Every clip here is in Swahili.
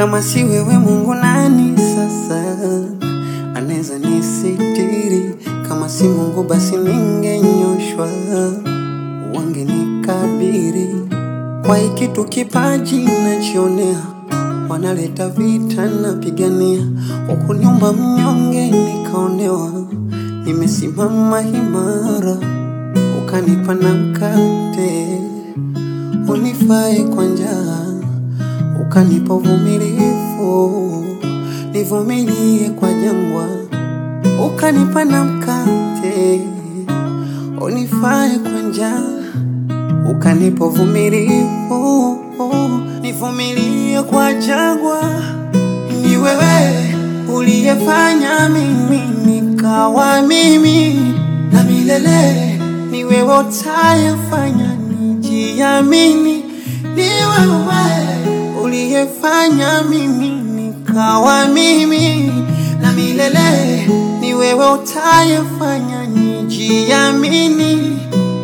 Kama si wewe Mungu nani sasa anaweza nisitiri? Kama si Mungu basi ningenyoshwa, wangenikabiri. Kwa hiki tu kipaji nachionea, wanaleta vita napigania. Ukuniumba mnyonge nikaonewa, nimesimama imara. Ukanipa na mkate unifae kwa njaa, ukanipa uvumilivu nivumilie kwa jangwa. Ukanipa na mkate unifae kwa njaa, ukanipa uvumilivu nivumilie kwa jangwa. Ni wewe uliyefanya mimi nikawa mimi, na milele ni wewe utayefanya nijiamini. Ni wewe uliyefanya mimi nikawa mimi, na milele ni wewe utayefanya nijiamini.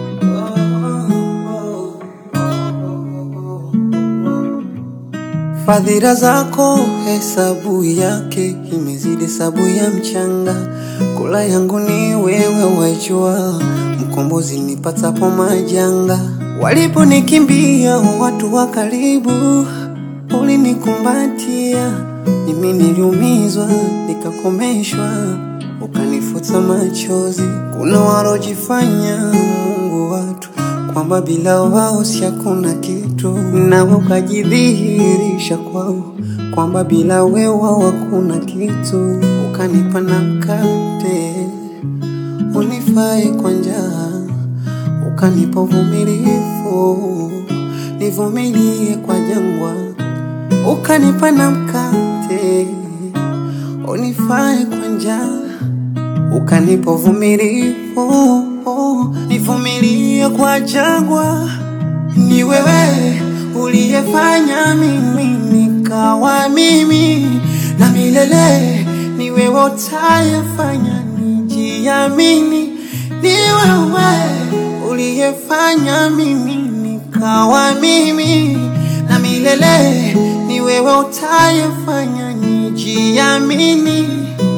Fadhila zako hesabu yake imezidi hesabu ya mchanga. Kula yangu ni wewe wajua, mkombozi nipatapo majanga. Waliponikimbia watu wa karibu, ulinikumbatia. Mimi niliumizwa nikakomeshwa, ukanifuta machozi. Kuna walojifanya Mungu watu, kwamba bila wao si hakuna kitu, na ukajidhihirisha kwao kwamba bila wewe hakuna kitu. Ukanipa na mkate unifae kwa njaa, ukanipa uvumilivu nivumilie kwa jangwa. Ukanipa na mkate unifae kwa njaa, ukanipa uvumilivu nivumilie kwa jangwa. Ni wewe uliyefanya mimi nikawa mimi, na milele ni wewe utayefanya nijiamini. Ni wewe uliyefanya mimi nikawa mimi, na milele ni wewe utayefanya nijiamini.